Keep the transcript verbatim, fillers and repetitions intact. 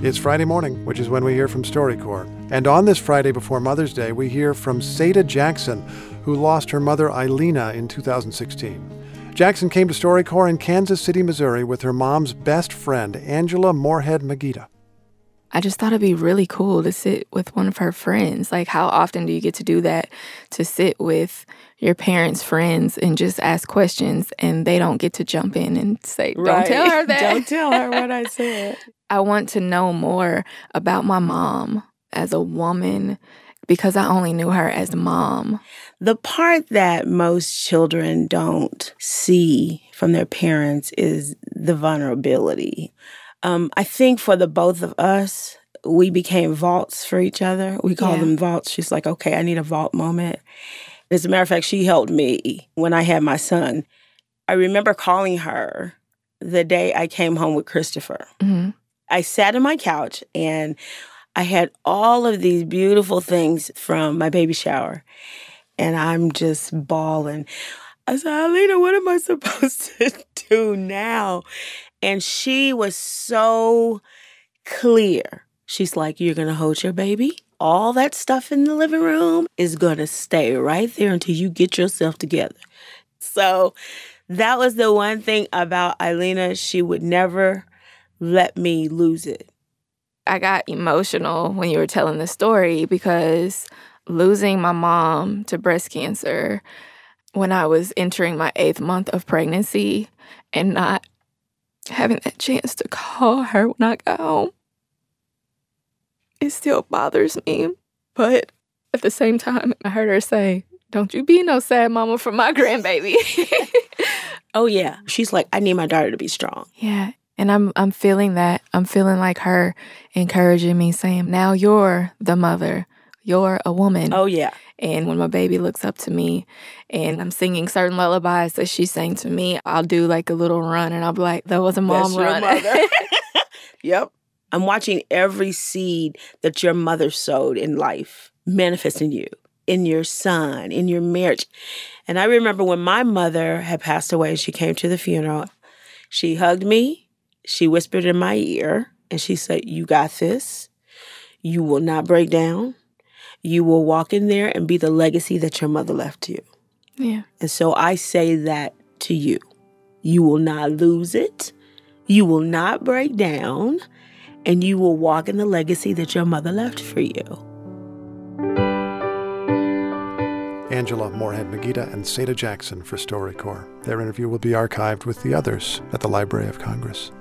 It's Friday morning, which is when we hear from StoryCorps. And on this Friday before Mother's Day, we hear from Seda Jackson, who lost her mother Eilina in two thousand sixteen. Jackson came to StoryCorps in Kansas City, Missouri with her mom's best friend, Angela Moorhead Magida. I just thought it'd be really cool to sit with one of her friends. Like, how often do you get to do that? To sit with your parents' friends and just ask questions, and they don't get to jump in and say, don't right. tell her that. Don't tell her what I said. I want to know more about my mom as a woman because I only knew her as mom. The part that most children don't see from their parents is the vulnerability. Um, I think for the both of us, we became vaults for each other. We call Yeah. them vaults. She's like, okay, I need a vault moment. As a matter of fact, she helped me when I had my son. I remember calling her the day I came home with Christopher. Mm-hmm. I sat on my couch and I had all of these beautiful things from my baby shower. And I'm just bawling. I said, Eilina, what am I supposed to do now? And she was so clear. She's like, you're going to hold your baby. All that stuff in the living room is going to stay right there until you get yourself together. So that was the one thing about Eilina. She would never let me lose it. I got emotional when you were telling the story because losing my mom to breast cancer when I was entering my eighth month of pregnancy and not having that chance to call her when I got home, it still bothers me. But at the same time, I heard her say, don't you be no sad mama for my grandbaby. Oh, yeah. She's like, I need my daughter to be strong. Yeah. And I'm I'm feeling that. I'm feeling like her encouraging me, saying, now you're the mother. You're a woman. Oh, yeah. And when my baby looks up to me and I'm singing certain lullabies that she sang to me, I'll do like a little run and I'll be like, that was a mom That's your run. mother. Yep. I'm watching every seed that your mother sowed in life manifest in you, in your son, in your marriage. And I remember when my mother had passed away, she came to the funeral. She hugged me. She whispered in my ear and she said, you got this. You will not break down. You will walk in there and be the legacy that your mother left you. Yeah. And so I say that to you. You will not lose it. You will not break down. And you will walk in the legacy that your mother left for you. Angela Moorhead Magida and Seda Jackson for StoryCorps. Their interview will be archived with the others at the Library of Congress.